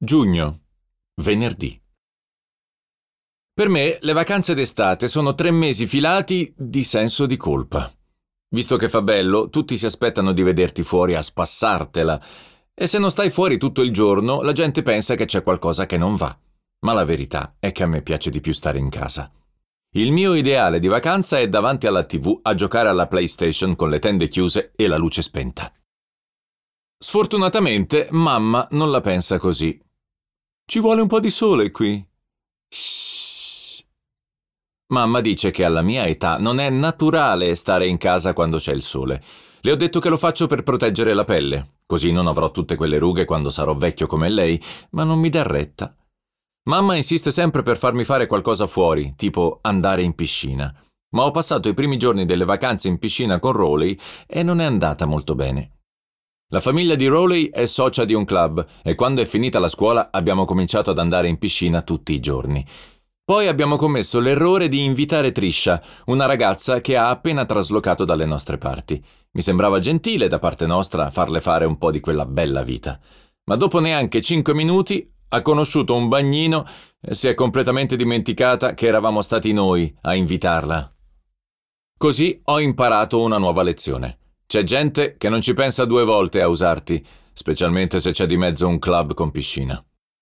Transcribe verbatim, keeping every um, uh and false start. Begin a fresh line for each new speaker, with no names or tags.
Giugno, venerdì. Per me le vacanze d'estate sono tre mesi filati di senso di colpa. Visto che fa bello, tutti si aspettano di vederti fuori a spassartela, e se non stai fuori tutto il giorno, la gente pensa che c'è qualcosa che non va. Ma la verità è che a me piace di più stare in casa. Il mio ideale di vacanza è davanti alla tivù a giocare alla PlayStation con le tende chiuse e la luce spenta. Sfortunatamente, mamma non la pensa così. Ci vuole un po' di sole qui. Shhh. Mamma dice che alla mia età non è naturale stare in casa quando c'è il sole. Le ho detto che lo faccio per proteggere la pelle, così non avrò tutte quelle rughe quando sarò vecchio come lei, ma non mi dà retta. Mamma insiste sempre per farmi fare qualcosa fuori, tipo andare in piscina. Ma ho passato i primi giorni delle vacanze in piscina con Rowley e non è andata molto bene. La famiglia di Rowley è socia di un club e quando è finita la scuola abbiamo cominciato ad andare in piscina tutti i giorni. Poi abbiamo commesso l'errore di invitare Trisha, una ragazza che ha appena traslocato dalle nostre parti. Mi sembrava gentile da parte nostra farle fare un po' di quella bella vita. Ma dopo neanche cinque minuti ha conosciuto un bagnino e si è completamente dimenticata che eravamo stati noi a invitarla. Così ho imparato una nuova lezione. C'è gente che non ci pensa due volte a usarti, specialmente se c'è di mezzo un club con piscina.